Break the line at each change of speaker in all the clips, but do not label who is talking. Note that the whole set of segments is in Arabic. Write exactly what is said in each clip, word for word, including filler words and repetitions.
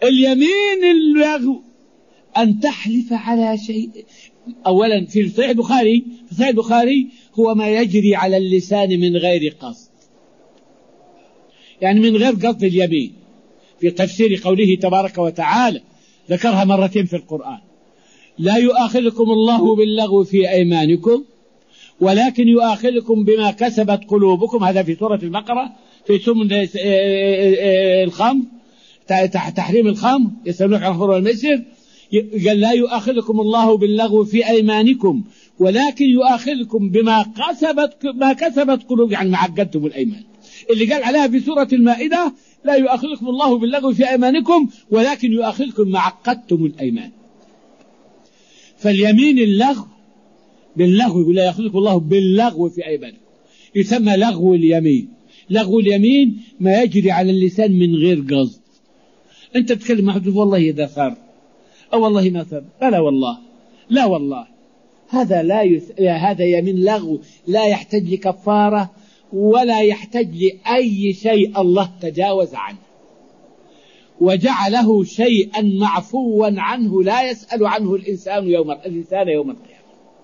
اليمين اللغو أن تحلف على شيء. أولا في صحيح البخاري في صحيح البخاري هو ما يجري على اللسان من غير قصد، يعني من غير قصد اليمين. في تفسير قوله تبارك وتعالى ذكرها مرتين في القرآن: لا يؤاخذكم الله باللغو في أيمانكم ولكن يؤاخذكم بما كسبت قلوبكم. هذا في سورة البقرة في سم الخمر، تحريم الخمر، يسألونك عن الخمر والميسر. قال لا يؤاخذكم الله باللغو في أيمانكم ولكن يؤاخذكم بما كسبت ما كسبت قلوبكم، يعني ما عقدتم الأيمان. اللي قال عليها في سورة المائدة لا يؤاخذكم الله باللغو في أيمانكم ولكن يؤاخذكم ما عقدتم الأيمان. فاليمين اللغو باللغو، يقول لا يأخذكم الله باللغو في أيمانكم، يسمى لغو اليمين. لغو اليمين ما يجري على اللسان من غير قصد. أنت تتكلم مع حد والله إذا ثار أو والله ما ثار، لا والله لا والله، هذا لا يس... هذا يمين لغو لا يحتاج لكفارة ولا يحتاج لأي شيء، الله تجاوز عنه وجعله شيئا معفوا عنه لا يسأل عنه الإنسان يوم الإنسان يوم القيامة.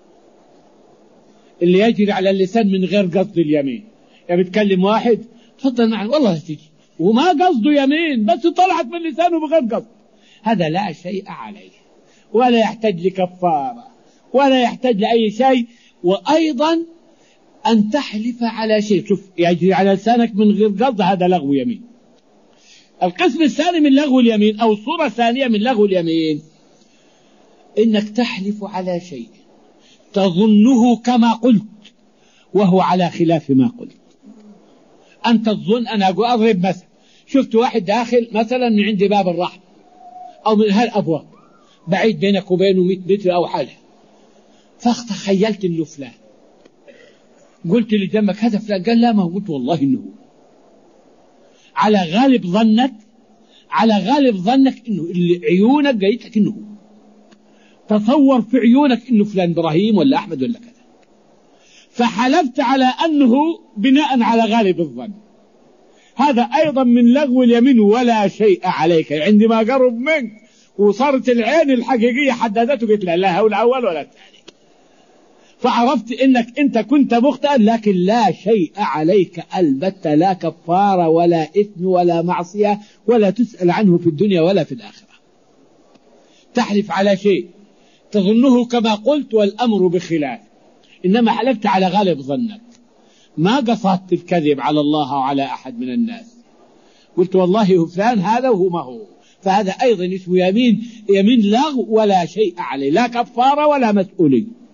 اللي يجري على اللسان من غير قصد اليمين، يعني بتكلم واحد تفضل معي والله تيجي وما قصده يمين بس طلعت من لسانه بغير قصد، هذا لا شيء عليه ولا يحتاج لكفارة ولا يحتاج لأي شيء. وأيضا أن تحلف على شيء، شوف يجري على لسانك من غير قصد، هذا لغو يمين. القسم الثاني من لغو اليمين أو الصورة الثانية من لغو اليمين إنك تحلف على شيء تظنه كما قلت وهو على خلاف ما قلت. أنت تظن، أنا أقول أضرب مثل، شفت واحد داخل مثلا من عند باب الرحم أو من هالأبواب بعيد بينك وبينه مئة متر أو حاجة، فتخيلت إنه فلان، قلت اللي جنبك هذا فلان، قال لا ما هو، قلت والله إنه هو. على غالب ظنك على غالب ظنك إنه اللي عيونك قالت لك إنه هو، تصور في عيونك إنه فلان إبراهيم ولا أحمد ولا كذا، فحلفت على أنه بناء على غالب الظن. هذا أيضا من لغو اليمين ولا شيء عليك. عندما قرب منك وصارت العين الحقيقية حددته قلت لا لا هو الأول ولا الثاني، فعرفت إنك أنت كنت مخطئا لكن لا شيء عليك البتة، لا كفارة ولا إثم ولا معصية ولا تسأل عنه في الدنيا ولا في الآخرة. تحلف على شيء تظنه كما قلت والأمر بخلاف، إنما حلفت على غالب ظنك، ما قصدت الكذب على الله وعلى أحد من الناس، قلت والله هو فلان هذا وهو ما هو، فهذا أيضا اسمه يمين يمين لغو ولا شيء عليه، لا كفارة ولا مسؤولية.